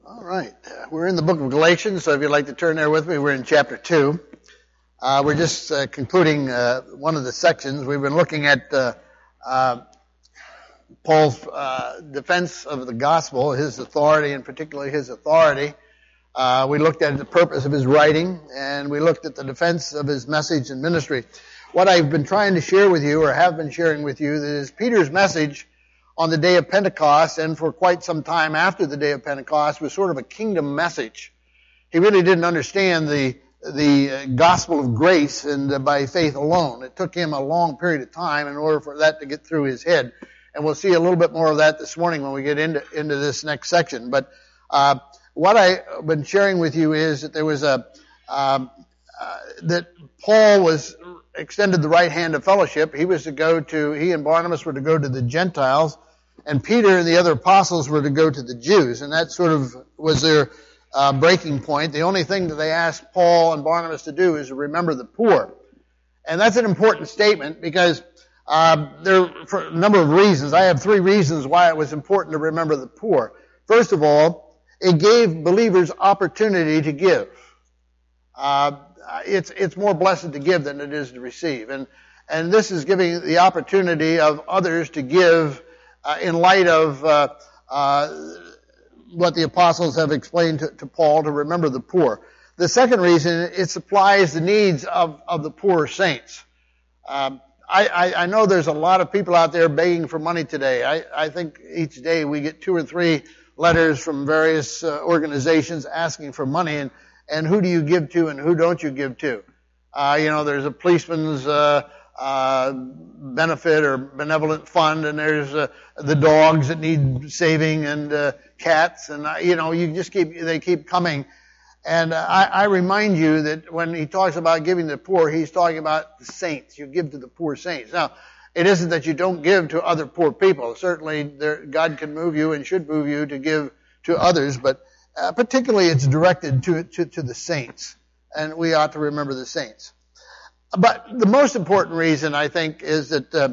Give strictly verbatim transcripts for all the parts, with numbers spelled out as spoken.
All right. We're in the book of Galatians, so if you'd like to turn there with me, we're in chapter two. Uh, we're just uh, concluding uh, one of the sections. We've been looking at uh, uh, Paul's uh, defense of the gospel, his authority, and particularly his authority. Uh, we looked at the purpose of his writing, and we looked at the defense of his message and ministry. What I've been trying to share with you, or have been sharing with you, is Peter's message on the day of Pentecost, and for quite some time after the day of Pentecost, was sort of a kingdom message. He really didn't understand the the gospel of grace and uh, by faith alone. It took him a long period of time in order for that to get through his head. And we'll see a little bit more of that this morning when we get into into this next section. But uh what I've been sharing with you is that there was a um, uh, that Paul was extended the right hand of fellowship. He was to go to, he and Barnabas were to go to the Gentiles, and Peter and the other apostles were to go to the Jews. And that sort of was their uh, breaking point. The only thing that they asked Paul and Barnabas to do is to remember the poor. And that's an important statement because uh, there, for a number of reasons. I have three reasons why it was important to remember the poor. First of all, it gave believers opportunity to give. Uh, it's it's more blessed to give than it is to receive. And and this is giving the opportunity of others to give Uh, in light of uh, uh, what the apostles have explained to, to Paul, to remember the poor. The second reason, it supplies the needs of, of the poor saints. Um, I, I, I know there's a lot of people out there begging for money today. I, I think each day we get two or three letters from various uh, organizations asking for money, and, and who do you give to and who don't you give to? Uh, you know, there's a policeman's uh, Uh, benefit or benevolent fund, and there's uh, the dogs that need saving, and uh, cats, and uh, you know, you just keep they keep coming. And uh, I, I remind you that when he talks about giving to the poor, he's talking about the saints. You give to the poor saints. Now, it isn't that you don't give to other poor people. Certainly, there, God can move you and should move you to give to others, but uh, particularly it's directed to, to to the saints, and we ought to remember the saints. But the most important reason, I think, is that uh,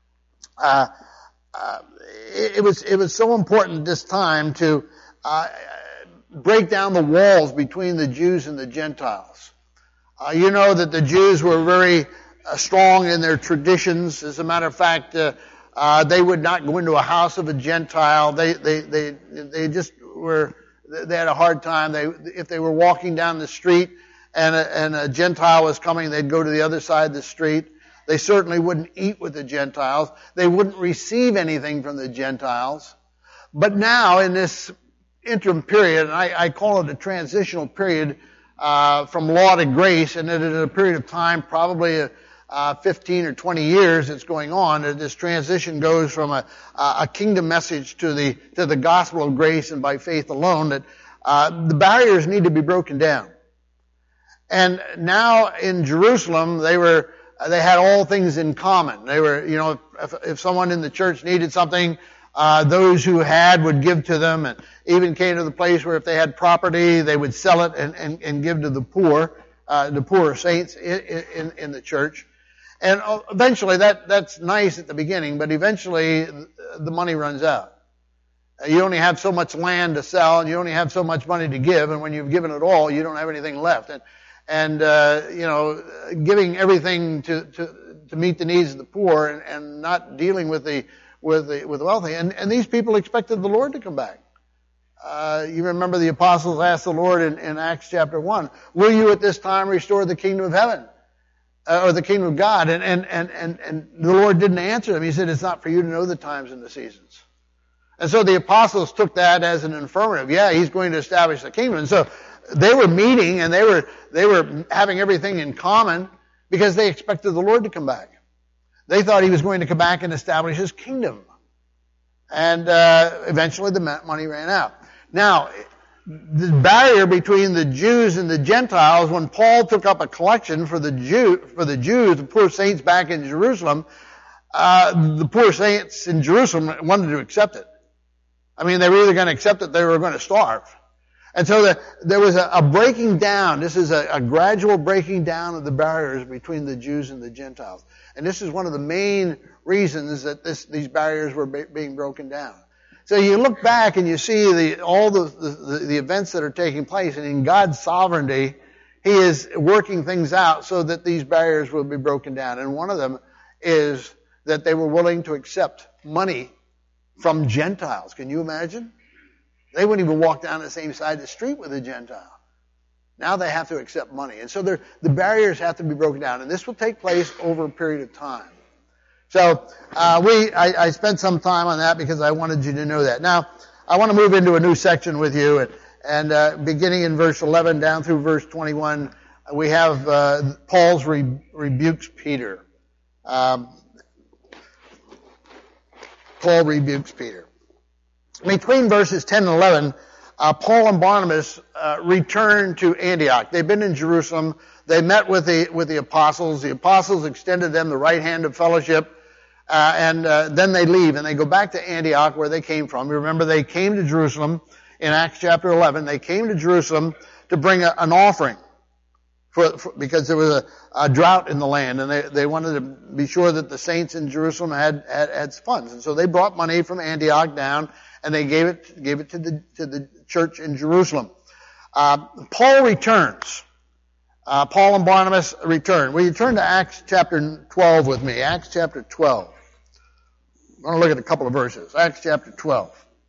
uh, uh, it, it was it was so important this time to uh, break down the walls between the Jews and the Gentiles. Uh, you know that the Jews were very uh, strong in their traditions. As a matter of fact, uh, uh, they would not go into a house of a Gentile. They they they they just were they had a hard time. They if they were walking down the street and a, and a Gentile was coming, they'd go to the other side of the street. They certainly wouldn't eat with the Gentiles. They wouldn't receive anything from the Gentiles. But now, in this interim period, and I, I call it a transitional period uh, from law to grace, and in a period of time, probably uh, fifteen or twenty years, it's going on. And this transition goes from a, a kingdom message to the to the gospel of grace and by faith alone. That uh, the barriers need to be broken down. And now in Jerusalem, they were, they had all things in common. They were, you know, if, if someone in the church needed something, uh, those who had would give to them, and even came to the place where if they had property, they would sell it and, and, and give to the poor, uh, the poorer saints in, in, in the church. And eventually that, that's nice at the beginning, but eventually the money runs out. You only have so much land to sell, and you only have so much money to give, and when you've given it all, you don't have anything left. And, And, uh, you know, giving everything to, to, to meet the needs of the poor, and, and not dealing with the, with the, with the wealthy. And, and these people expected the Lord to come back. Uh, you remember the apostles asked the Lord in, in Acts chapter one, will you at this time restore the kingdom of heaven? Uh, or the kingdom of God? And, and, and, and, and the Lord didn't answer them. He said, it's not for you to know the times and the seasons. And so the apostles took that as an affirmative. Yeah, he's going to establish the kingdom. And so they were meeting, and they were they were having everything in common because they expected the Lord to come back. They thought he was going to come back and establish his kingdom. And uh, eventually the money ran out. Now, the barrier between the Jews and the Gentiles, when Paul took up a collection for the Jew for the Jews, the poor saints back in Jerusalem, uh, the poor saints in Jerusalem wanted to accept it. I mean, they were either going to accept it, or they were going to starve. And so the, there was a, a breaking down. This is a, a gradual breaking down of the barriers between the Jews and the Gentiles. And this is one of the main reasons that this, these barriers were be, being broken down. So you look back and you see the, all the, the, the events that are taking place, and in God's sovereignty, He is working things out so that these barriers will be broken down. And one of them is that they were willing to accept money from Gentiles. Can you imagine? They wouldn't even walk down the same side of the street with a Gentile. Now they have to accept money. And so the barriers have to be broken down. And this will take place over a period of time. So uh, we, I, I spent some time on that because I wanted you to know that. Now, I want to move into a new section with you. And, and uh, beginning in verse eleven down through verse twenty-one, we have uh, Paul's re- rebukes Peter. Um, Paul rebukes Peter. Between verses ten and eleven, uh, Paul and Barnabas uh, returned to Antioch. They've been in Jerusalem. They met with the with the apostles. The apostles extended them the right hand of fellowship, uh, and uh, then they leave and they go back to Antioch, where they came from. You remember, they came to Jerusalem in Acts chapter eleven. They came to Jerusalem to bring a, an offering for, for because there was a, a drought in the land, and they they wanted to be sure that the saints in Jerusalem had had, had funds, and so they brought money from Antioch down, and they gave it gave it to the to the church in Jerusalem. Uh, Paul returns. Uh, Paul and Barnabas return. Will you turn to Acts chapter twelve with me? Acts chapter twelve. I'm going to look at a couple of verses. Acts chapter twelve.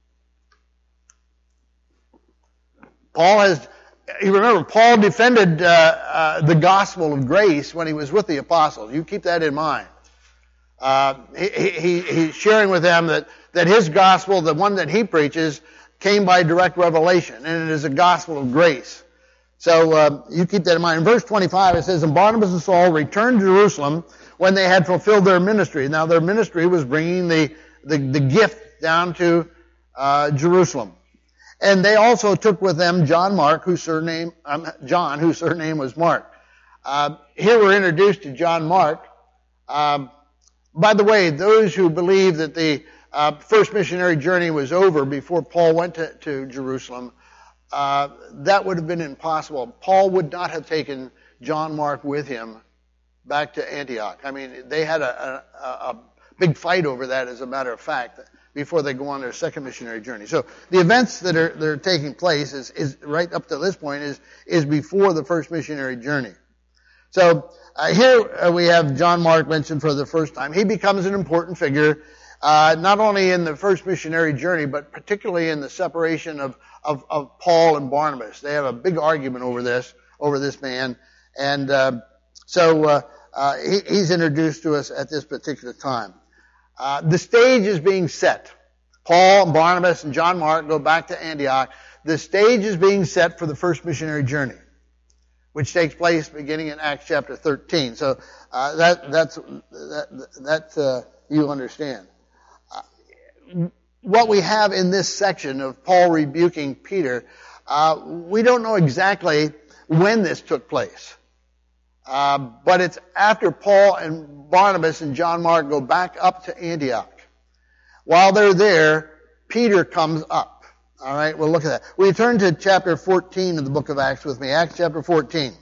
Paul has, you remember, Paul defended uh, uh, the gospel of grace when he was with the apostles. You keep that in mind. Uh, he, he, he's sharing with them that, that his gospel, the one that he preaches, came by direct revelation, and it is a gospel of grace. So uh, you keep that in mind. In verse twenty-five, it says, "And Barnabas and Saul returned to Jerusalem when they had fulfilled their ministry." Now their ministry was bringing the the, the gift down to uh, Jerusalem. And they also took with them John Mark, whose surname um, John, whose surname was Mark. Uh, here we're introduced to John Mark. Um, by the way, those who believe that the uh, first missionary journey was over before Paul went to, to Jerusalem, Uh, that would have been impossible. Paul would not have taken John Mark with him back to Antioch. I mean, they had a, a, a big fight over that, as a matter of fact, before they go on their second missionary journey. So the events that are, that are taking place is, is right up to this point is, is before the first missionary journey. So uh, here uh, we have John Mark mentioned for the first time. He becomes an important figure, uh, not only in the first missionary journey, but particularly in the separation of Of, of Paul and Barnabas. They have a big argument over this, over this man. And uh, so uh, uh, he, he's introduced to us at this particular time. Uh, the stage is being set. Paul and Barnabas and John Mark go back to Antioch. The stage is being set for the first missionary journey, which takes place beginning in Acts chapter thirteen. So uh, that that's that, that uh, you understand. Uh, What we have in this section of Paul rebuking Peter, uh, we don't know exactly when this took place. Uh, but it's after Paul and Barnabas and John Mark go back up to Antioch. While they're there, Peter comes up. All right, we'll look at that. Will you turn to chapter fourteen of the book of Acts with me? Acts chapter fourteen.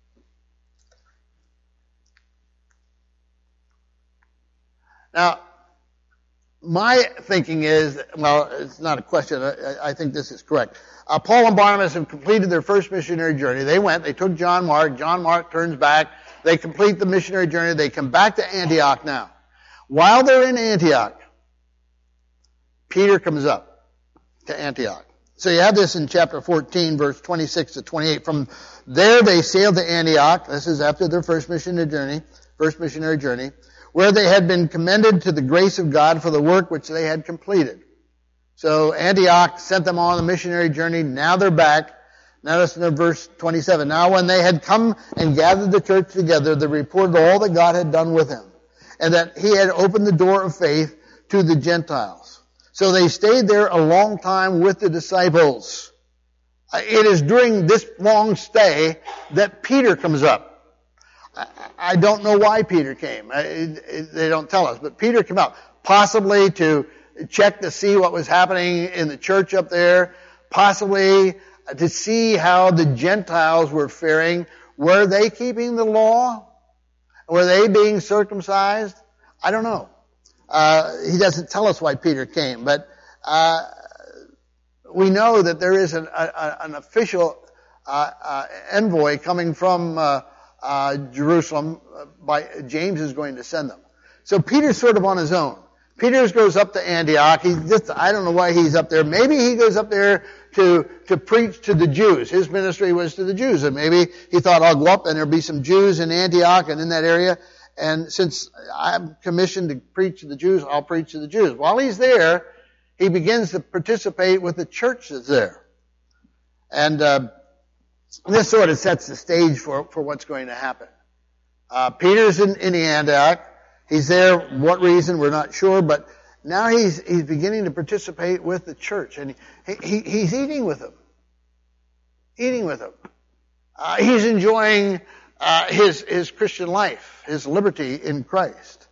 Now, my thinking is, well, it's not a question. I, I think this is correct. Uh, Paul and Barnabas have completed their first missionary journey. They went, they took John Mark. John Mark turns back. They complete the missionary journey. They come back to Antioch now. While they're in Antioch, Peter comes up to Antioch. So you have this in chapter fourteen, verse twenty-six to twenty-eight. From there they sailed to Antioch. This is after their first missionary journey, first missionary journey. Where they had been commended to the grace of God for the work which they had completed. So Antioch sent them on the missionary journey. Now they're back. Notice in verse twenty-seven. Now when they had come and gathered the church together, they reported all that God had done with him, and that he had opened the door of faith to the Gentiles. So they stayed there a long time with the disciples. It is during this long stay that Peter comes up. I don't know why Peter came. They don't tell us. But Peter came out, possibly to check to see what was happening in the church up there, possibly to see how the Gentiles were faring. Were they keeping the law? Were they being circumcised? I don't know. Uh, he doesn't tell us why Peter came, but uh, we know that there is an, a, an official uh, uh, envoy coming from uh, uh, Jerusalem. By James is going to send them. So Peter's sort of on his own. Peter goes up to Antioch. He just, I don't know why he's up there. Maybe he goes up there to, to preach to the Jews. His ministry was to the Jews. And maybe he thought, I'll go up and there'll be some Jews in Antioch and in that area. And since I'm commissioned to preach to the Jews, I'll preach to the Jews. While he's there, he begins to participate with the church that's there. And, uh, this sort of sets the stage for, for what's going to happen. Uh, Peter's in, in Antioch. He's there. What reason? We're not sure. But now he's he's beginning to participate with the church, and he, he he's eating with them, eating with them. Uh, he's enjoying uh, his his Christian life, his liberty in Christ.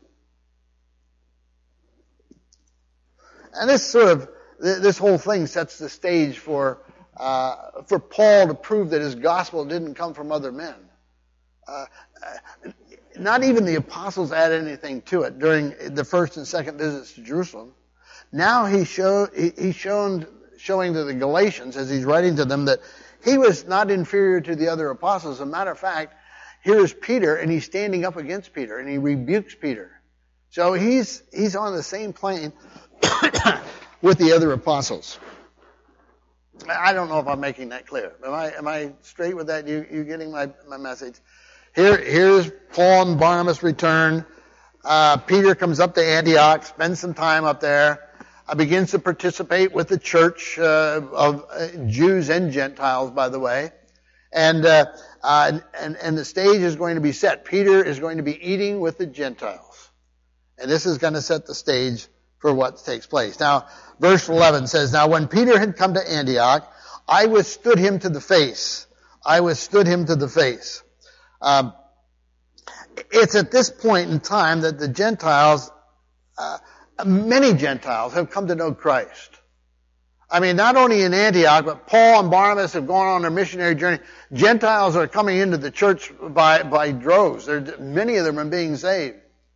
And this sort of this whole thing sets the stage for uh, for Paul to prove that his gospel didn't come from other men. Uh, Not even the apostles add anything to it during the first and second visits to Jerusalem. Now he show, he, he's shown, showing to the Galatians as he's writing to them that he was not inferior to the other apostles. As a matter of fact, here's Peter and he's standing up against Peter and he rebukes Peter. So he's, he's on the same plane with the other apostles. I don't know if I'm making that clear. Am I, am I straight with that? You, you getting my, my message? Here, here's Paul and Barnabas return. Uh, Peter comes up to Antioch, spends some time up there, uh, begins to participate with the church uh, of uh, Jews and Gentiles, by the way. And, uh, uh, and and the stage is going to be set. Peter is going to be eating with the Gentiles. And this is going to set the stage for what takes place. Now, verse eleven says, Now when Peter had come to Antioch, I withstood him to the face. I withstood him to the face. Um, it's at this point in time that the Gentiles, uh, many Gentiles have come to know Christ. I mean, not only in Antioch, but Paul and Barnabas have gone on their missionary journey. Gentiles are coming into the church by, by droves. There, many of them are being saved.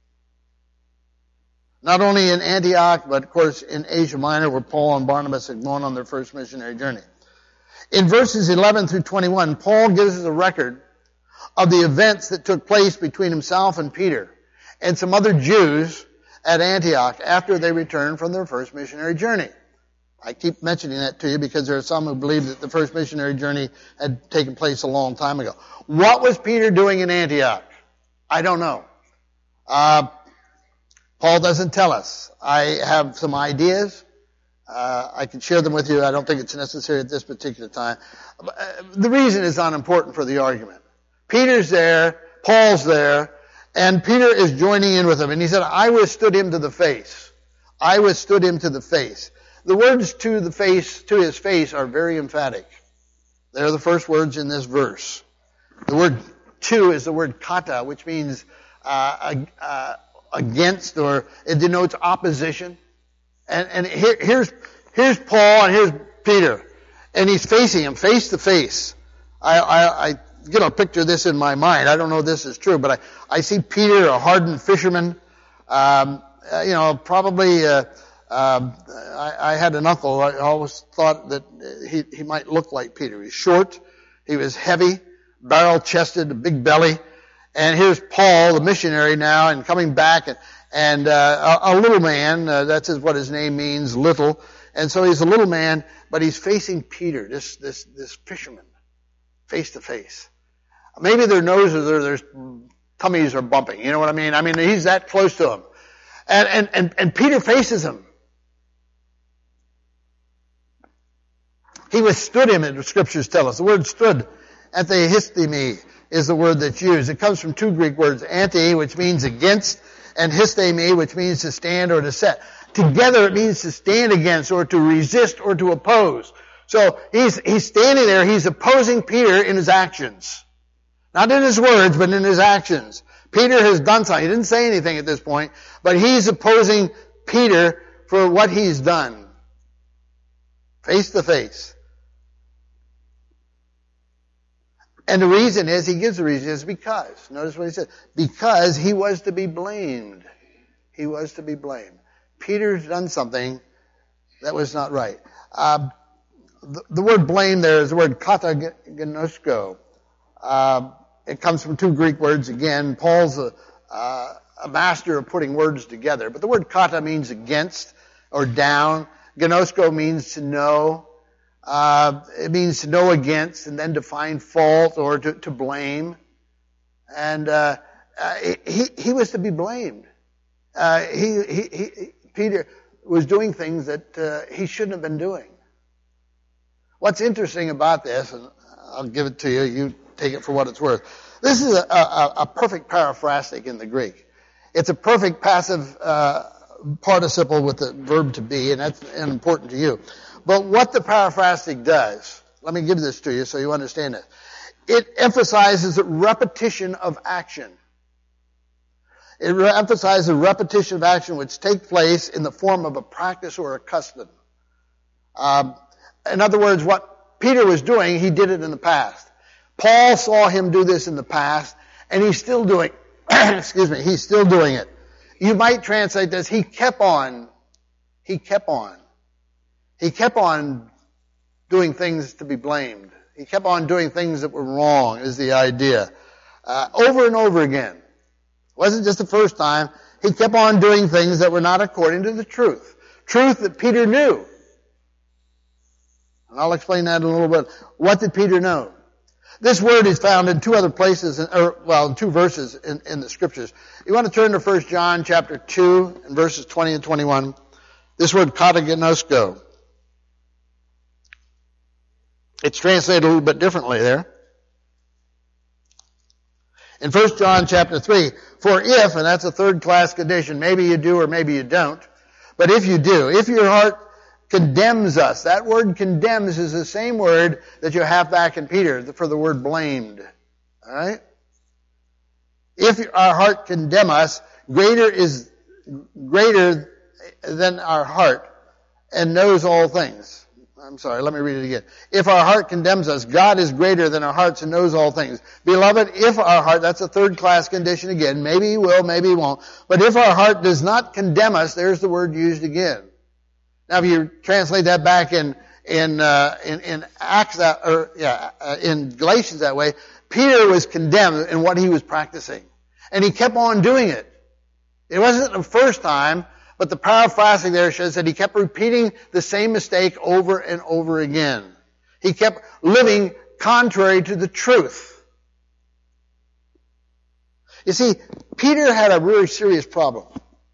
Not only in Antioch, but of course in Asia Minor where Paul and Barnabas had gone on their first missionary journey. In verses eleven through twenty-one, Paul gives us a record of the events that took place between himself and Peter and some other Jews at Antioch after they returned from their first missionary journey. I keep mentioning that to you because there are some who believe that the first missionary journey had taken place a long time ago. What was Peter doing in Antioch? I don't know. Uh, Paul doesn't tell us. I have some ideas. Uh, I can share them with you. I don't think it's necessary at this particular time. The reason is unimportant for the argument. Peter's there, Paul's there, and Peter is joining in with him. And he said, I withstood him to the face. I withstood him to the face. The words to the face, to his face, are very emphatic. They're the first words in this verse. The word to is the word kata, which means uh, uh, against, or it denotes opposition. And, and here, here's, here's Paul and here's Peter. And he's facing him face to face. I, I, I get a picture of this in my mind. I don't know if this is true, but I, I see Peter, a hardened fisherman, um, uh, you know, probably, uh, um, I, I had an uncle. I always thought that he, he might look like Peter. He's short. He was heavy, barrel-chested, a big belly. And here's Paul, the missionary now, and coming back, and, and uh, a, a little man. Uh, that's what his name means, little. And so he's a little man, but he's facing Peter, this this this fisherman, face to face. Maybe their noses or their tummies are bumping. You know what I mean? I mean, he's that close to him, and and and, and Peter faces him. He withstood him, the scriptures tell us. The word stood, antihistemi, is the word that's used. It comes from two Greek words, anti, which means against, and histemi, which means to stand or to set. Together it means to stand against or to resist or to oppose. So he's, he's standing there, he's opposing Peter in his actions. Not in his words, but in his actions. Peter has done something. He didn't say anything at this point, but he's opposing Peter for what he's done. Face to face. And the reason is, he gives the reason, is because. Notice what he said. Because he was to be blamed. He was to be blamed. Peter's done something That was not right. Uh, the, the word blame there is the word katagenosko. Uh, it comes from two Greek words again. Paul's a, uh, a master of putting words together. But the word kata means against or down. Gnosko means to know. Uh, it means to know against and then to find fault or to, to blame. And uh, uh, he, he was to be blamed. Uh, he, he, he, Peter was doing things that uh, he shouldn't have been doing. What's interesting about this, and I'll give it to you, you take it for what it's worth. This is a, a, a perfect paraphrastic in the Greek. It's a perfect passive uh, participle with the verb to be, and that's important to you. But what the paraphrastic does, let me give this to you so you understand it. It emphasizes repetition of action. It re- emphasizes repetition of action which takes place in the form of a practice or a custom. Um, in other words, what Peter was doing, he did it in the past. Paul saw him do this in the past, and he's still doing, excuse me, he's still doing it. You might translate this, he kept on, he kept on. He kept on doing things to be blamed. He kept on doing things that were wrong, is the idea. Uh, over and over again. It wasn't just the first time. He kept on doing things that were not according to the truth. Truth that Peter knew. And I'll explain that in a little bit. What did Peter know? This word is found in two other places, or, well, in two verses in, in the Scriptures. You want to turn to First John chapter two and verses twenty and twenty-one. This word katagenosko. It's translated a little bit differently there. In First John chapter three, for if, and that's a third class condition, maybe you do or maybe you don't, but if you do, if your heart condemns us, that word condemns is the same word that you have back in Peter for the word blamed. Alright? If our heart condemn us, greater is greater than our heart and knows all things. I'm sorry, let me read it again. If our heart condemns us, God is greater than our hearts and knows all things. Beloved, if our heart, that's a third class condition again, maybe he will, maybe he won't, but if our heart does not condemn us, there's the word used again. Now if you translate that back in, in, uh, in, in Acts that, or, yeah, uh, in Galatians that way, Peter was condemned in what he was practicing. And he kept on doing it. It wasn't the first time, but the paraphrasing there says that he kept repeating the same mistake over and over again. He kept living contrary to the truth. You see, Peter had a really serious problem.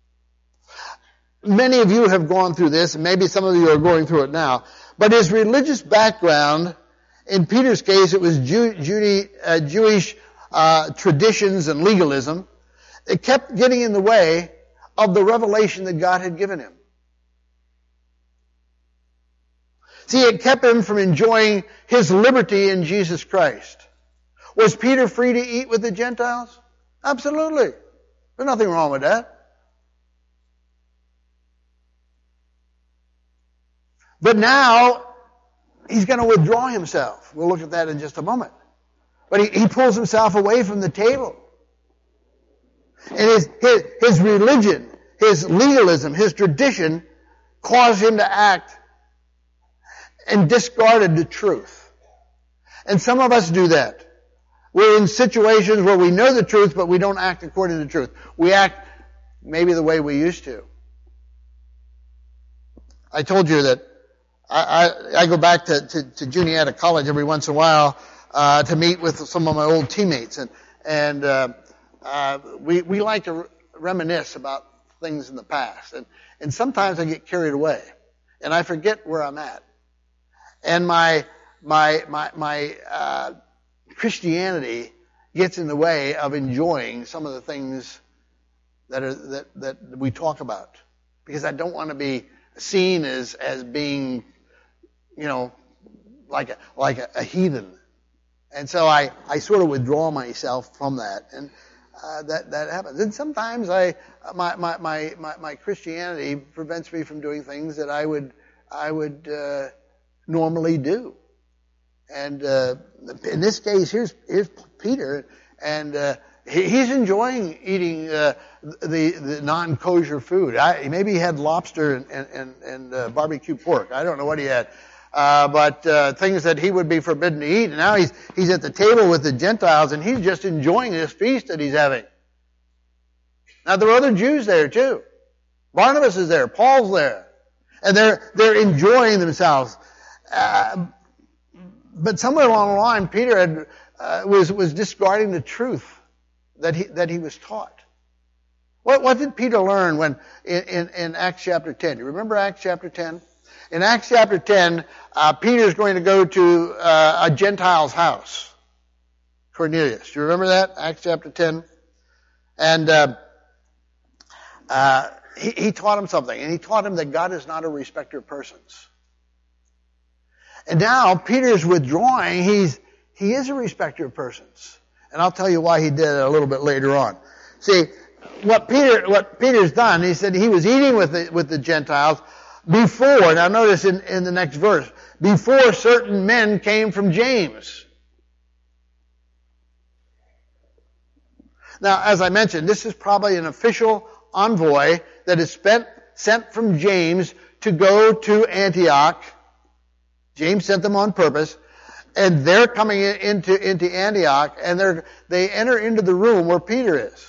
Many of you have gone through this, and maybe some of you are going through it now. But his religious background, in Peter's case, it was Jew, Judy, uh, Jewish uh, traditions and legalism. It kept getting in the way of the revelation that God had given him. See, it kept him from enjoying his liberty in Jesus Christ. Was Peter free to eat with the Gentiles? Absolutely. There's nothing wrong with that. But now, he's going to withdraw himself. We'll look at that in just a moment. But he, he pulls himself away from the table. And his, his, his religion, his legalism, his tradition caused him to act and discarded the truth. And some of us do that. We're in situations where we know the truth, but we don't act according to the truth. We act maybe the way we used to. I told you that I, I, I go back to, to, to Juniata College every once in a while uh, to meet with some of my old teammates. And, and uh, uh, we, we like to re- reminisce about things in the past. And, and sometimes I get carried away. And I forget where I'm at. And my, my, my, my, uh, Christianity gets in the way of enjoying some of the things that are, that, that we talk about. Because I don't want to be seen as, as being, you know, like a, like a, a heathen. And so I, I sort of withdraw myself from that. And, uh, that, that happens. And sometimes I, my, my, my, my, my Christianity prevents me from doing things that I would, I would, uh, normally do. And, uh, in this case, here's, here's Peter, and, uh, he, he's enjoying eating uh, the, the non-kosher food. I, maybe he had lobster and, and, and uh, barbecue pork. I don't know what he had. Uh, but uh, things that he would be forbidden to eat. And now he's, he's at the table with the Gentiles, and he's just enjoying this feast that he's having. Now, there are other Jews there, too. Barnabas is there. Paul's there. And they're, they're enjoying themselves. Uh, but somewhere along the line, Peter had, uh, was, was discarding the truth that he, that he was taught. What, what did Peter learn when, in, in, in Acts chapter ten? Do you remember Acts chapter ten? In Acts chapter ten, uh, Peter's going to go to uh, a Gentile's house. Cornelius. Do you remember that? Acts chapter ten. And uh, uh, he, he taught him something. And he taught him that God is not a respecter of persons. And now Peter's withdrawing. He's, he is a respecter of persons. And I'll tell you why he did it a little bit later on. See, what Peter, what Peter's done, he said he was eating with the, with the Gentiles before, now notice in, in the next verse, before certain men came from James. Now, as I mentioned, this is probably an official envoy that is spent, sent from James to go to Antioch. James sent them on purpose. And they're coming in, into, into Antioch, and they're, they enter into the room where Peter is.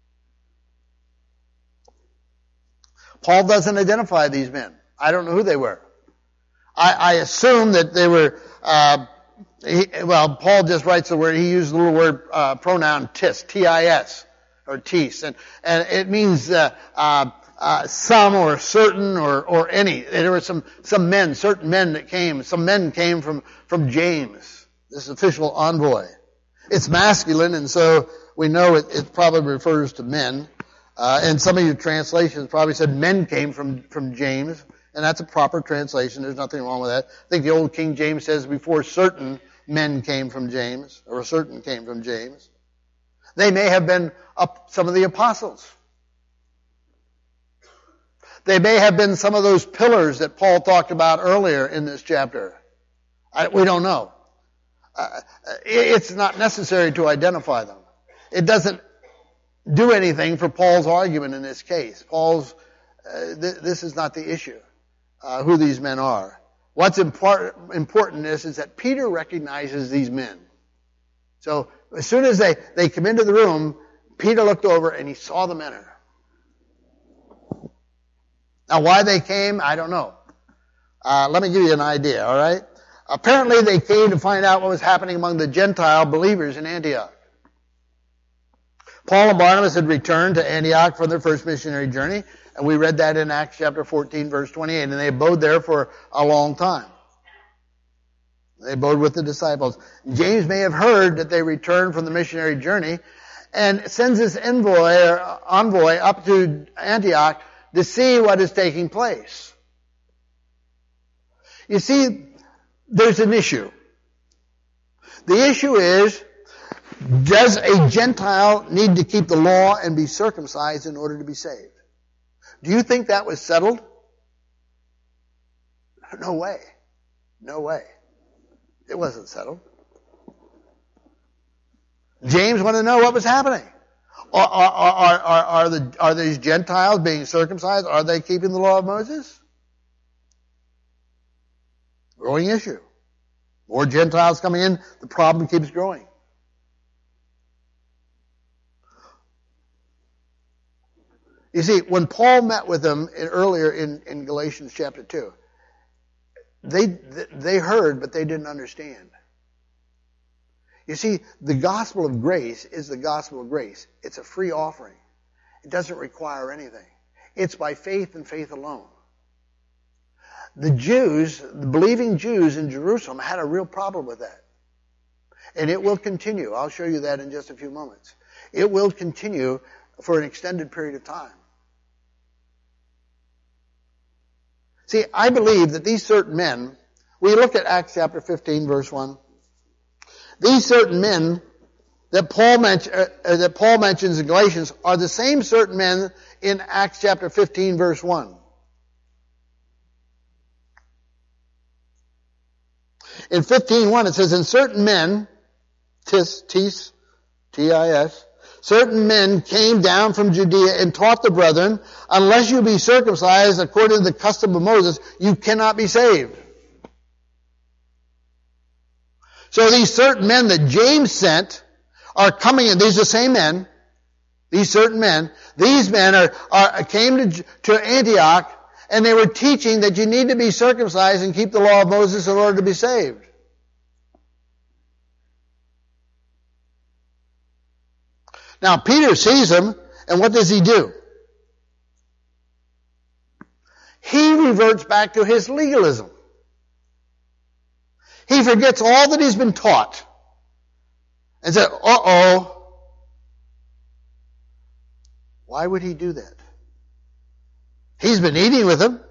Paul doesn't identify these men. I don't know who they were. I, I assume that they were, uh, he, well, Paul just writes the word, he used the little word, uh, pronoun tis, T I S, or tis, and, and it means, uh, uh, uh, some or certain or, or any. There were some, some men, certain men that came, some men came from, from James, this official envoy. It's masculine, and so we know it, it probably refers to men. Uh, and some of your translations probably said men came from, from James, and that's a proper translation. There's nothing wrong with that. I think the old King James says before certain men came from James, or certain came from James. They may have been up some of the apostles. They may have been some of those pillars that Paul talked about earlier in this chapter. I, we don't know. Uh, it's not necessary to identify them. It doesn't do anything for Paul's argument in this case. Paul's, uh, th- this is not the issue, uh, who these men are. What's import- important is, is that Peter recognizes these men. So as soon as they, they come into the room, Peter looked over and he saw them enter. Now why they came, I don't know. Uh, let me give you an idea, all right? Apparently they came to find out what was happening among the Gentile believers in Antioch. Paul and Barnabas had returned to Antioch for their first missionary journey, and we read that in Acts chapter fourteen, verse twenty-eight, and they abode there for a long time. They abode with the disciples. James may have heard that they returned from the missionary journey and sends this envoy, or envoy up to Antioch to see what is taking place. You see, there's an issue. The issue is, does a Gentile need to keep the law and be circumcised in order to be saved? Do you think that was settled? No way. No way. It wasn't settled. James wanted to know what was happening. Are, are, are, are, are, the, are these Gentiles being circumcised? Are they keeping the law of Moses? Growing issue. More Gentiles coming in, the problem keeps growing. You see, when Paul met with them in, earlier in, in Galatians chapter two, they, they heard, but they didn't understand. You see, the gospel of grace is the gospel of grace. It's a free offering. It doesn't require anything. It's by faith and faith alone. The Jews, the believing Jews in Jerusalem had a real problem with that. And it will continue. I'll show you that in just a few moments. It will continue for an extended period of time. See, I believe that these certain men, we look at Acts chapter fifteen, verse one. These certain men that Paul, mention, uh, that Paul mentions in Galatians are the same certain men in Acts chapter fifteen, verse one. In fifteen one it says, and certain men, tis, tis, T I S, certain men came down from Judea and taught the brethren, unless you be circumcised according to the custom of Moses, you cannot be saved. So these certain men that James sent are coming in. These are the same men. These certain men. These men are, are came to, to Antioch, and they were teaching that you need to be circumcised and keep the law of Moses in order to be saved. Now Peter sees them, and what does he do? He reverts back to his legalism. He forgets all that he's been taught and says, uh-oh. Why would he do that? He's been eating with them.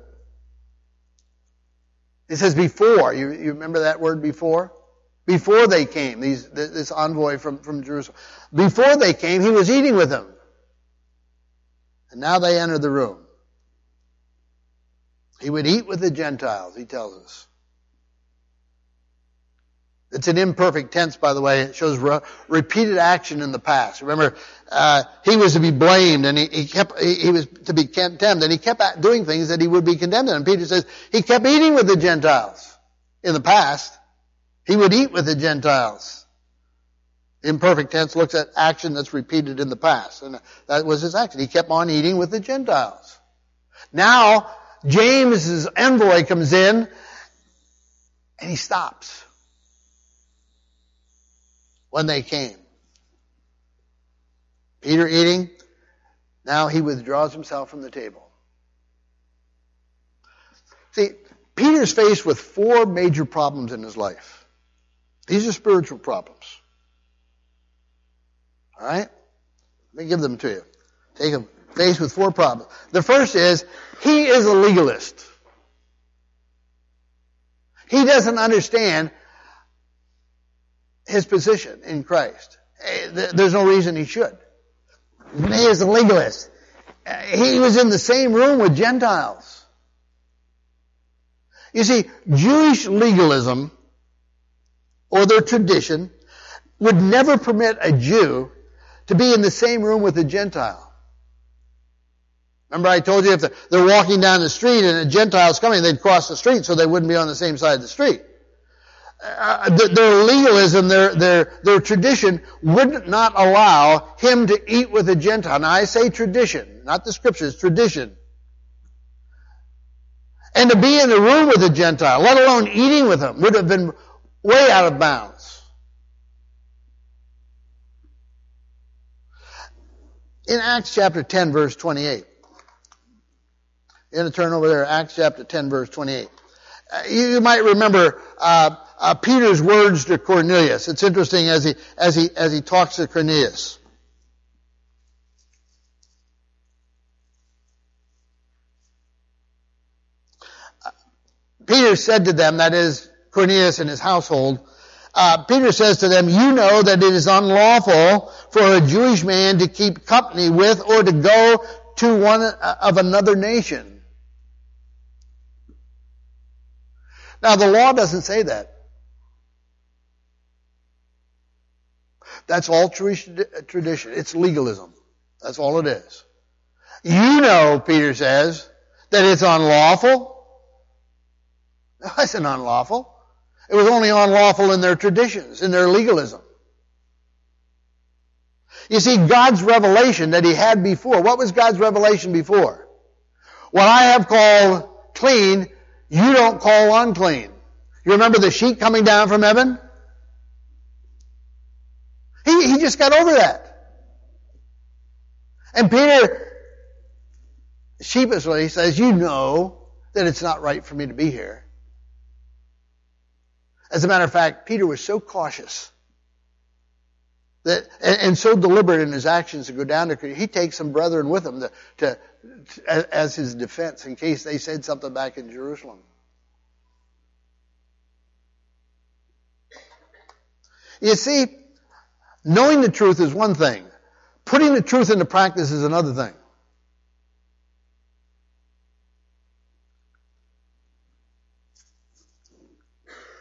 It says before. You, you remember that word before? Before they came, these, this envoy from, from Jerusalem. Before they came, he was eating with them. And now they enter the room. He would eat with the Gentiles, he tells us. It's an imperfect tense, by the way. It shows re- repeated action in the past. Remember, uh, he was to be blamed, and he, he kept, he, he was to be condemned, and he kept doing things that he would be condemned in. And Peter says, he kept eating with the Gentiles in the past. He would eat with the Gentiles. Imperfect tense looks at action that's repeated in the past, and that was his action. He kept on eating with the Gentiles. Now, James's envoy comes in, and he stops. When they came. Peter eating, now he withdraws himself from the table. See, Peter's faced with four major problems in his life. These are spiritual problems. All right? Let me give them to you. Take him faced with four problems. The first is, he is a legalist. He doesn't understand his position in Christ. There's no reason he should. He is a legalist. He was in the same room with Gentiles. You see, Jewish legalism, or their tradition, would never permit a Jew to be in the same room with a Gentile. Remember I told you if they're walking down the street and a Gentile's coming, they'd cross the street so they wouldn't be on the same side of the street. Uh, their legalism, their, their, their tradition would not allow him to eat with a Gentile. Now I say tradition, not the scriptures, tradition. And to be in the room with a Gentile, let alone eating with him, would have been way out of bounds. In Acts chapter ten, verse twenty-eight. You're going to turn over there, Acts chapter ten, verse twenty-eight. Uh, you, you might remember, uh, Uh, Peter's words to Cornelius. It's interesting as he, as he, as he talks to Cornelius. Uh, Peter said to them, that is Cornelius and his household, uh, Peter says to them, you know that it is unlawful for a Jewish man to keep company with or to go to one of another nation. Now the law doesn't say that. That's all Jewish tradition. It's legalism. That's all it is. You know, Peter says, that it's unlawful. No, it's not unlawful. It was only unlawful in their traditions, in their legalism. You see, God's revelation that He had before, what was God's revelation before? What I have called clean, you don't call unclean. You remember the sheet coming down from heaven? He, he just got over that. And Peter, sheepishly says, you know that it's not right for me to be here. As a matter of fact, Peter was so cautious that, and, and so deliberate in his actions to go down to Crete, he takes some brethren with him to, to, to, as his defense in case they said something back in Jerusalem. You see, knowing the truth is one thing. Putting the truth into practice is another thing.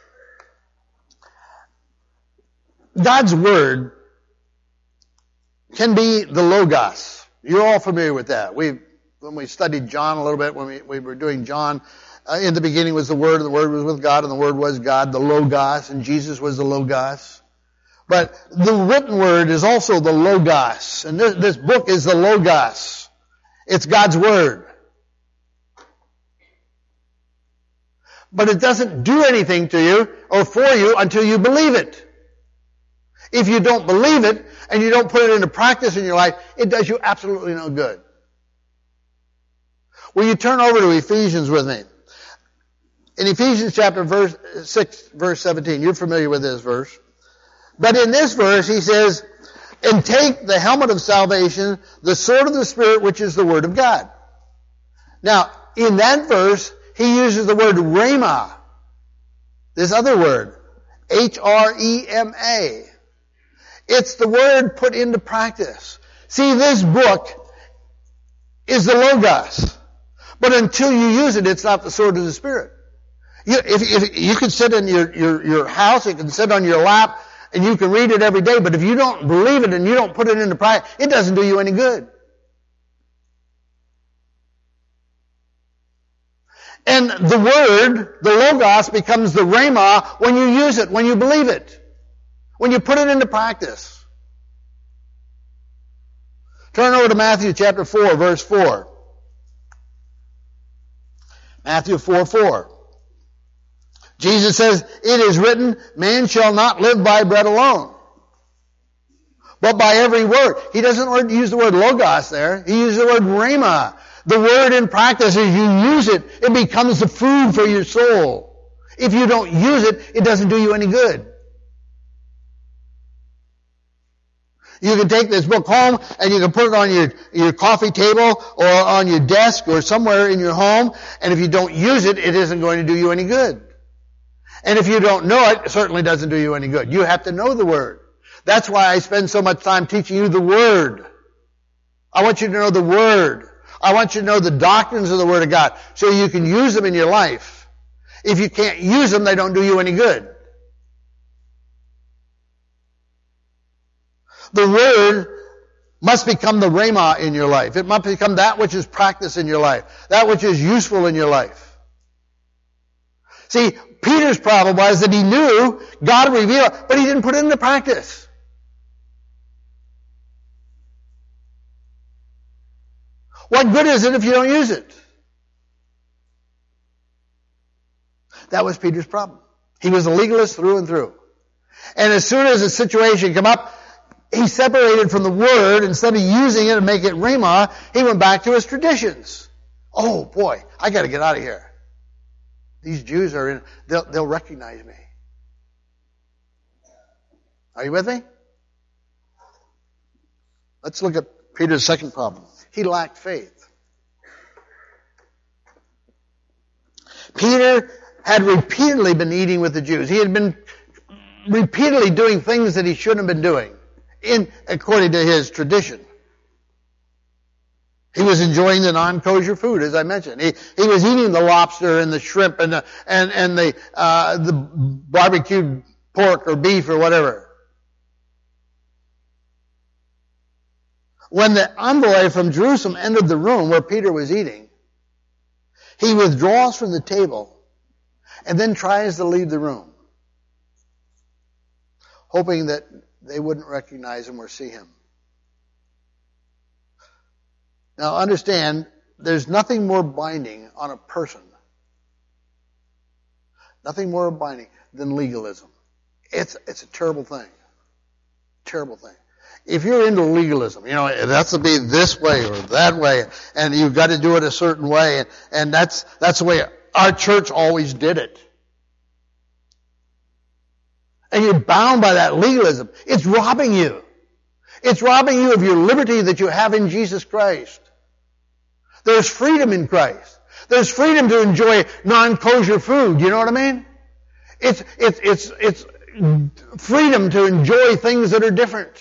God's Word can be the Logos. You're all familiar with that. We, when we studied John a little bit, when we, we were doing John, uh, in the beginning was the Word, and the Word was with God, and the Word was God, the Logos, and Jesus was the Logos. But the written Word is also the Logos, and this, this book is the Logos. It's God's Word. But it doesn't do anything to you or for you until you believe it. If you don't believe it and you don't put it into practice in your life, it does you absolutely no good. Will you turn over to Ephesians with me? In Ephesians chapter verse six, verse seventeen, you're familiar with this verse. But in this verse, he says, and take the helmet of salvation, the sword of the Spirit, which is the Word of God. Now, in that verse, he uses the word rhema. This other word. H R E M A. It's the word put into practice. See, this book is the Logos. But until you use it, it's not the sword of the Spirit. You, if, if, you can sit in your, your, your house, it can sit on your lap, and you can read it every day, but if you don't believe it and you don't put it into practice, it doesn't do you any good. And the Word, the Logos, becomes the Rhema when you use it, when you believe it, when you put it into practice. Turn over to Matthew chapter four, verse four. Matthew four, four. Jesus says, it is written, man shall not live by bread alone, but by every word. He doesn't use the word Logos there. He uses the word Rhema. The word in practice, as you use it, it becomes the food for your soul. If you don't use it, it doesn't do you any good. You can take this book home and you can put it on your, your coffee table or on your desk or somewhere in your home, and if you don't use it, it isn't going to do you any good. And if you don't know it, it certainly doesn't do you any good. You have to know the Word. That's why I spend so much time teaching you the Word. I want you to know the Word. I want you to know the doctrines of the Word of God so you can use them in your life. If you can't use them, they don't do you any good. The Word must become the Rhema in your life. It must become that which is practiced in your life, that which is useful in your life. See, Peter's problem was that he knew God revealed it, but he didn't put it into practice. What good is it if you don't use it? That was Peter's problem. He was a legalist through and through. And as soon as a situation came up, he separated from the Word. Instead of using it and make it Rhema, he went back to his traditions. Oh boy, I got to get out of here. These Jews are in, they'll, they'll recognize me. Are you with me? Let's look at Peter's second problem. He lacked faith. Peter had repeatedly been eating with the Jews. He had been repeatedly doing things that he shouldn't have been doing, in according to his tradition. He was enjoying the non-kosher food, as I mentioned. He, he was eating the lobster and the shrimp and the, and, and the, uh, the barbecued pork or beef or whatever. When the envoy from Jerusalem entered the room where Peter was eating, he withdraws from the table and then tries to leave the room, hoping that they wouldn't recognize him or see him. Now understand, there's nothing more binding on a person, nothing more binding than legalism. It's, it's a terrible thing. Terrible thing. If you're into legalism, you know, it has to be this way or that way, and you've got to do it a certain way, and, and that's, that's the way our church always did it. And you're bound by that legalism. It's robbing you. It's robbing you of your liberty that you have in Jesus Christ. There's freedom in Christ. There's freedom to enjoy non-kosher food. You know what I mean? It's, it's, it's, it's freedom to enjoy things that are different.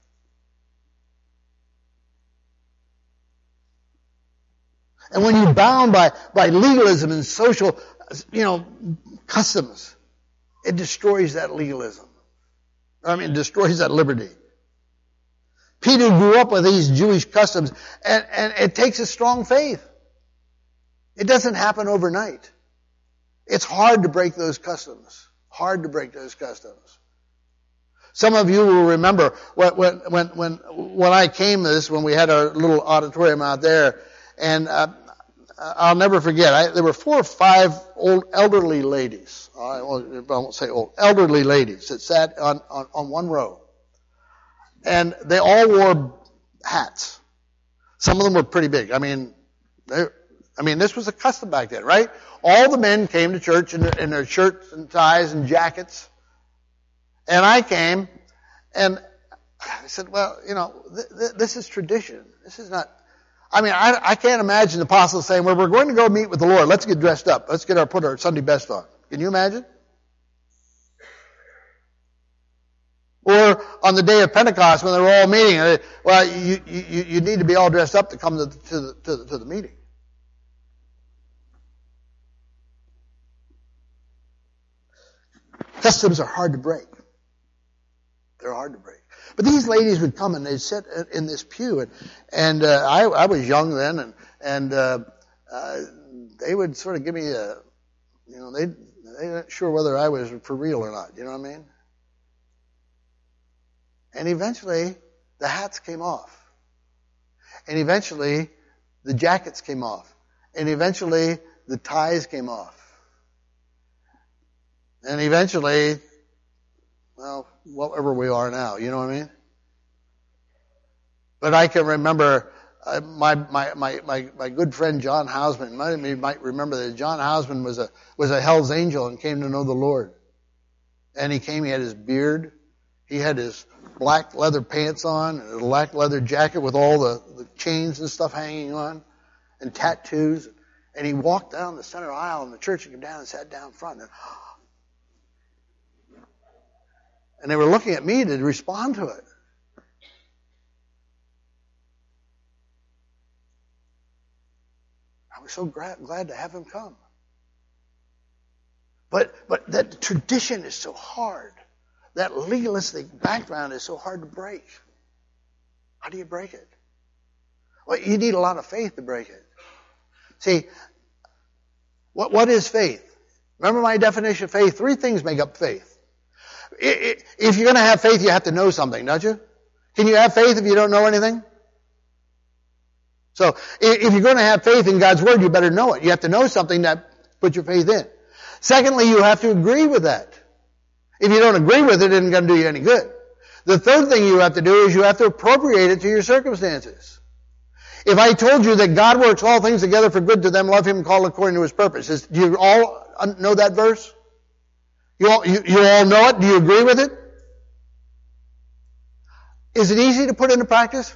And when you're bound by, by legalism and social, you know, customs, it destroys that legalism. I mean, it destroys that liberty. Peter grew up with these Jewish customs, and, and it takes a strong faith. It doesn't happen overnight. It's hard to break those customs. Hard to break those customs. Some of you will remember when when when when I came to this, when we had our little auditorium out there, and uh, I'll never forget. I, there were four or five old elderly ladies. I won't, I won't say old, elderly ladies that sat on, on on one row, and they all wore hats. Some of them were pretty big. I mean, they, I mean, this was a custom back then, right? All the men came to church in their, in their shirts and ties and jackets. And I came, and I said, well, you know, th- th- this is tradition. This is not, I mean, I, I can't imagine the apostles saying, well, we're going to go meet with the Lord. Let's get dressed up. Let's get our, put our Sunday best on. Can you imagine? Or on the day of Pentecost when they were all meeting, they, well, you, you, you need to be all dressed up to come to the, to the, to the, to the meeting. Customs are hard to break. They're hard to break. But these ladies would come and they'd sit in this pew, and, and uh, I, I was young then, and, and uh, uh, they would sort of give me a, you know, they they weren't sure whether I was for real or not. You know what I mean? And eventually, the hats came off, and eventually, the jackets came off, and eventually, the ties came off, and eventually, well, whatever we are now, you know what I mean? But I can remember uh, my, my my my my good friend John Hausman. Many of you might remember that John Hausman was a was a Hell's Angel and came to know the Lord. And he came. He had his beard. He had his black leather pants on, and a black leather jacket with all the, the chains and stuff hanging on, and tattoos. And he walked down the center aisle in the church and came down and sat down front. And, And they were looking at me to respond to it. I was so glad, glad to have him come. But but that tradition is so hard. That legalistic background is so hard to break. How do you break it? Well, you need a lot of faith to break it. See, what what is faith? Remember my definition of faith? Three things make up faith. If you're going to have faith, you have to know something, don't you? Can you have faith if you don't know anything? So, if you're going to have faith in God's Word, you better know it. You have to know something that put your faith in. Secondly, you have to agree with that. If you don't agree with it, it isn't going to do you any good. The third thing you have to do is you have to appropriate it to your circumstances. If I told you that God works all things together for good to them, love Him, called according to His purpose, do you all know that verse? You all, you, you all know it? Do you agree with it? Is it easy to put into practice?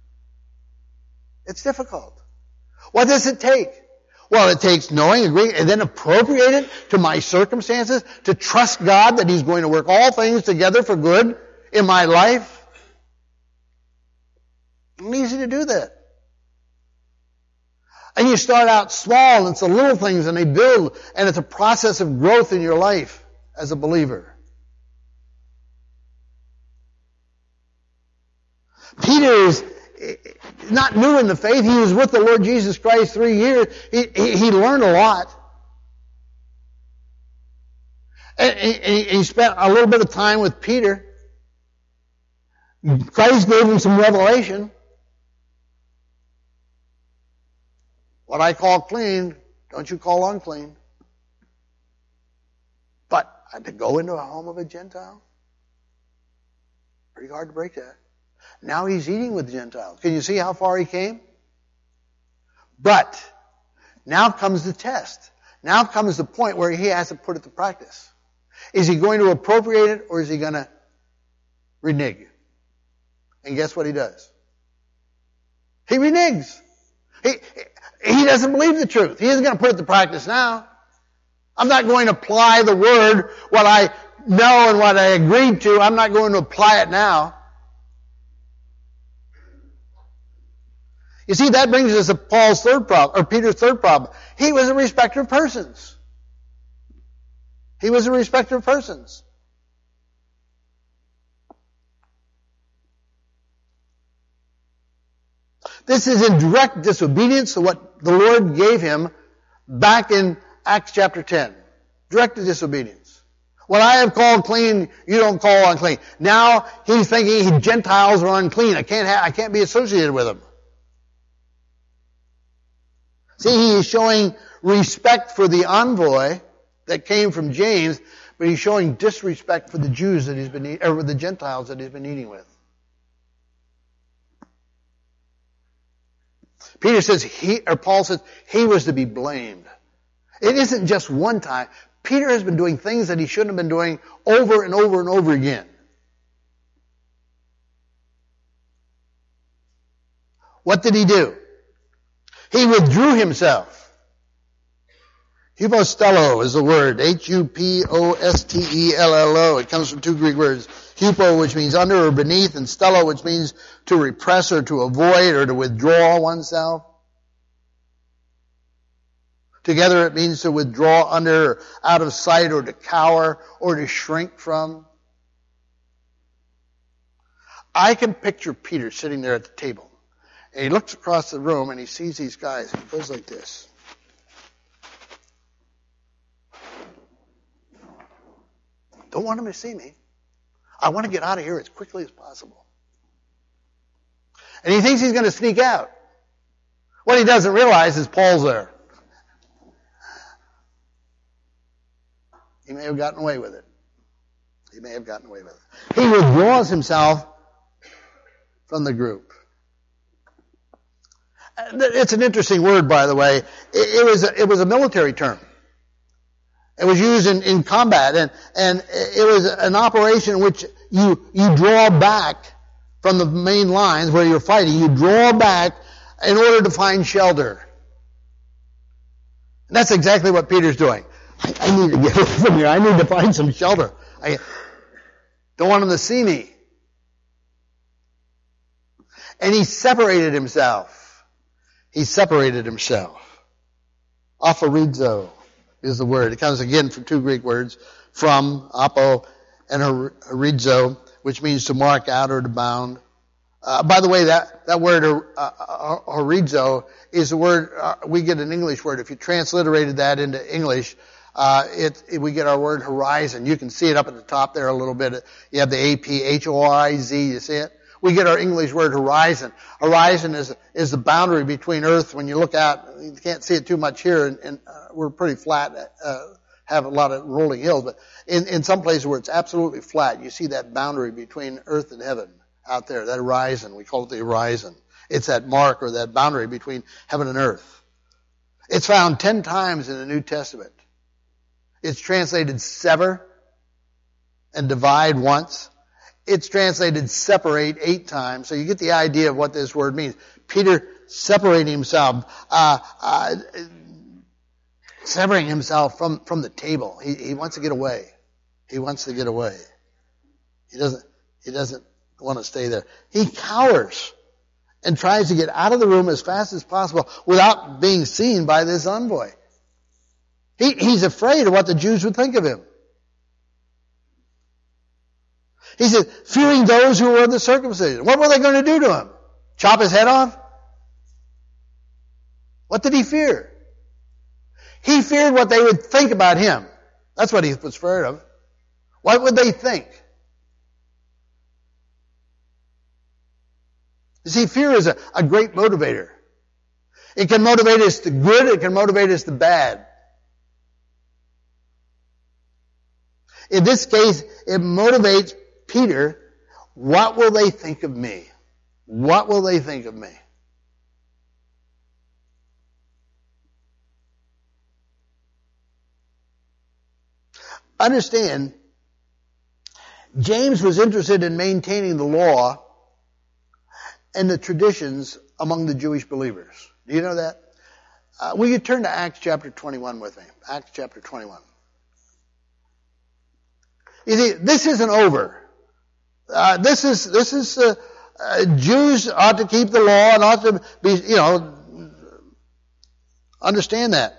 It's difficult. What does it take? Well, it takes knowing, agreeing, and then appropriate it to my circumstances, to trust God that He's going to work all things together for good in my life. It's easy to do that. And you start out small, and it's the little things, and they build, and it's a process of growth in your life as a believer. Peter is not new in the faith. He was with the Lord Jesus Christ three years. He, he, he learned a lot. And he, he spent a little bit of time with Peter. Christ gave him some revelation. What I call clean, don't you call unclean. But to go into a home of a Gentile, pretty hard to break that. Now he's eating with Gentiles. Can you see how far he came? But now comes the test. Now comes the point where he has to put it to practice. Is he going to appropriate it, or is he going to renege? And guess what he does? He reneges. He, he doesn't believe the truth. He isn't going to put it to practice now. I'm not going to apply the word, what I know and what I agreed to. I'm not going to apply it now. You see, that brings us to Paul's third problem, or Peter's third problem. He was a respecter of persons. He was a respecter of persons. This is in direct disobedience to what the Lord gave him back in Acts chapter ten. Direct disobedience. What I have called clean, you don't call unclean. Now he's thinking Gentiles are unclean. I can't ha- I can't be associated with them. See, he is showing respect for the envoy that came from James, but he's showing disrespect for the Jews that he's been eating, or the Gentiles that he's been eating with. Peter says he, or Paul says he was to be blamed. It isn't just one time. Peter has been doing things that he shouldn't have been doing over and over and over again. What did he do? He withdrew himself. Hupostello is the word. H U P O S T E L L O. It comes from two Greek words. Hupo, which means under or beneath, and stello, which means to repress or to avoid or to withdraw oneself. Together it means to withdraw under, or out of sight, or to cower, or to shrink from. I can picture Peter sitting there at the table. And he looks across the room and he sees these guys. He goes like this. Don't want them to see me. I want to get out of here as quickly as possible. And he thinks he's going to sneak out. What he doesn't realize is Paul's there. He may have gotten away with it. He may have gotten away with it. He withdraws himself from the group. It's an interesting word, by the way. It, it was a, it was a military term. It was used in, in combat, and and it was an operation in which you you draw back from the main lines where you're fighting. You draw back in order to find shelter. And that's exactly what Peter's doing. I, I need to get away from here. I need to find some shelter. I don't want them to see me. And he separated himself. He separated himself. Aphorizo is the word. It comes again from two Greek words, from, apo, and horizo, which means to mark out or to bound. Uh, by the way, that, that word, uh, horizo, is a word, uh, we get an English word. If you transliterated that into English, uh, it, it, we get our word horizon. You can see it up at the top there a little bit. You have the A P H O R I Z, you see it? We get our English word horizon. Horizon is is the boundary between Earth. When you look out, you can't see it too much here, and, and uh, we're pretty flat, uh, have a lot of rolling hills. But in, in some places where it's absolutely flat, you see that boundary between Earth and heaven out there, that horizon. We call it the horizon. It's that mark or that boundary between heaven and earth. It's found ten times in the New Testament. It's translated sever and divide once. It's translated separate eight times. So you get the idea of what this word means. Peter separating himself, uh, uh, severing himself from, from the table. He, he wants to get away. He wants to get away. He doesn't, he doesn't want to stay there. He cowers and tries to get out of the room as fast as possible without being seen by this envoy. He, he's afraid of what the Jews would think of him. He said, fearing those who were of the circumcision. What were they going to do to him? Chop his head off? What did he fear? He feared what they would think about him. That's what he was afraid of. What would they think? You see, fear is a, a great motivator. It can motivate us to good, it can motivate us to bad. In this case, it motivates Peter. What will they think of me? What will they think of me? Understand, James was interested in maintaining the law and the traditions among the Jewish believers. Do you know that? Uh, will you turn to Acts chapter twenty-one with me? Acts chapter twenty-one. You see, this isn't over. Uh, this is, this is, uh, uh, Jews ought to keep the law and ought to be, you know, understand that.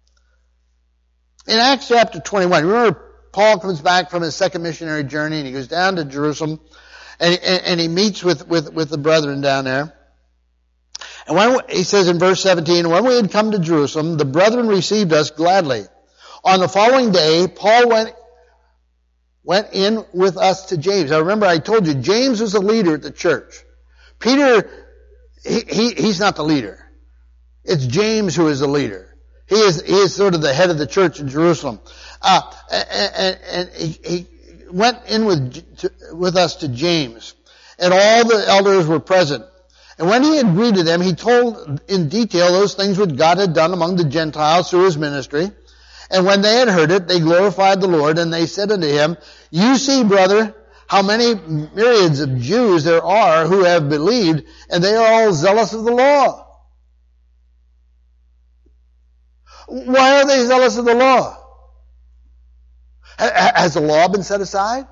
In Acts chapter twenty-one, remember Paul comes back from his second missionary journey and he goes down to Jerusalem and, and, and he meets with, with, with the brethren down there. And when, he says in verse seventeen, when we had come to Jerusalem, the brethren received us gladly. On the following day, Paul went, went in with us to James. I remember I told you, James was the leader at the church. Peter, he, he, he's not the leader. It's James who is the leader. He is, he is sort of the head of the church in Jerusalem. Uh, and, and he, he went in with, to, with us to James. And all the elders were present. And when he had greeted them, he told in detail those things which God had done among the Gentiles through his ministry. And when they had heard it, they glorified the Lord, and they said unto him, you see, brother, how many myriads of Jews there are who have believed, and they are all zealous of the law. Why are they zealous of the law? Has the law been set aside?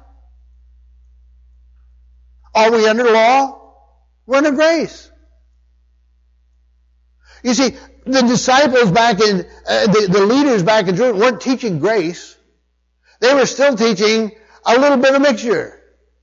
Are we under law? We're under grace. You see, the disciples back in, uh, the, the leaders back in Jerusalem weren't teaching grace. They were still teaching a little bit of mixture.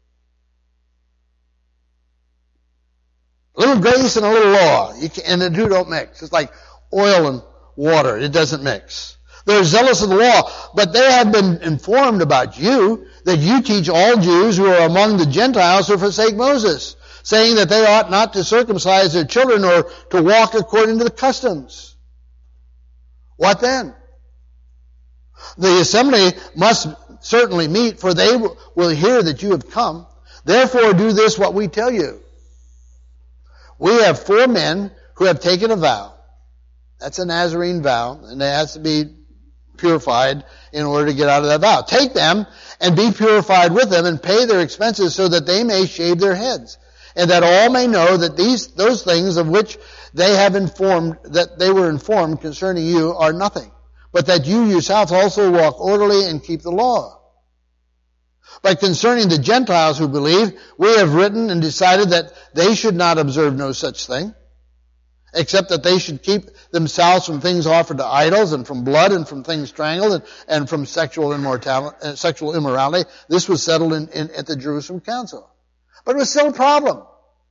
A little grace and a little law. You can, and the two don't mix. It's like oil and water. It doesn't mix. They're zealous of the law, but they have been informed about you, that you teach all Jews who are among the Gentiles who forsake Moses, saying that they ought not to circumcise their children or to walk according to the customs. What then? The assembly must certainly meet, for they will hear that you have come. Therefore do this what we tell you. We have four men who have taken a vow. That's a Nazarene vow, and it has to be purified in order to get out of that vow. Take them and be purified with them and pay their expenses so that they may shave their heads, and that all may know that these, those things of which they have informed, that they were informed concerning you are nothing, but that you yourselves also walk orderly and keep the law. But concerning the Gentiles who believe, we have written and decided that they should not observe no such thing, except that they should keep themselves from things offered to idols, and from blood, and from things strangled, and, and from sexual immortality, uh, sexual immorality. This was settled in, in, at the Jerusalem Council. But it was still a problem.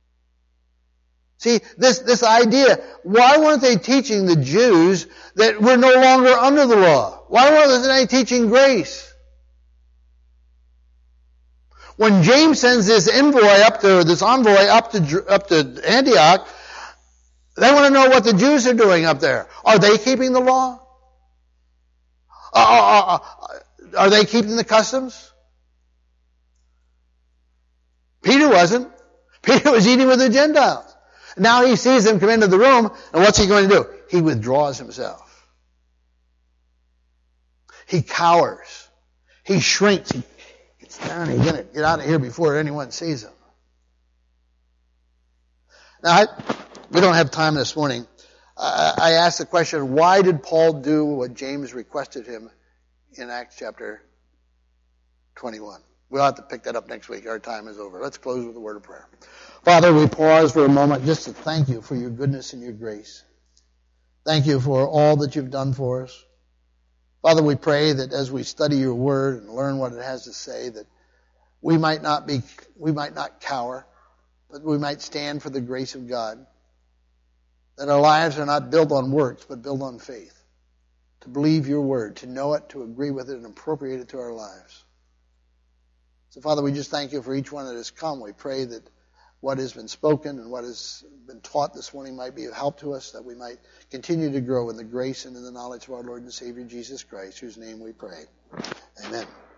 See, this, this idea, why weren't they teaching the Jews that we're no longer under the law? Why weren't they teaching grace? When James sends this envoy up to, this envoy up to, up to Antioch, they want to know what the Jews are doing up there. Are they keeping the law? Uh, uh, uh, are they keeping the customs? Peter wasn't. Peter was eating with the Gentiles. Now he sees them come into the room, and what's he going to do? He withdraws himself. He cowers. He shrinks. He gets down. He's going to get out of here before anyone sees him. Now, I, we don't have time this morning. Uh, I asked the question, why did Paul do what James requested him in Acts chapter twenty-one? We'll have to pick that up next week. Our time is over. Let's close with a word of prayer. Father, we pause for a moment just to thank you for your goodness and your grace. Thank you for all that you've done for us. Father, we pray that as we study your word and learn what it has to say, that we might not be, we might not cower, but we might stand for the grace of God. That our lives are not built on works, but built on faith. To believe your word, to know it, to agree with it, and appropriate it to our lives. So, Father, we just thank you for each one that has come. We pray that what has been spoken and what has been taught this morning might be of help to us, that we might continue to grow in the grace and in the knowledge of our Lord and Savior Jesus Christ, whose name we pray. Amen.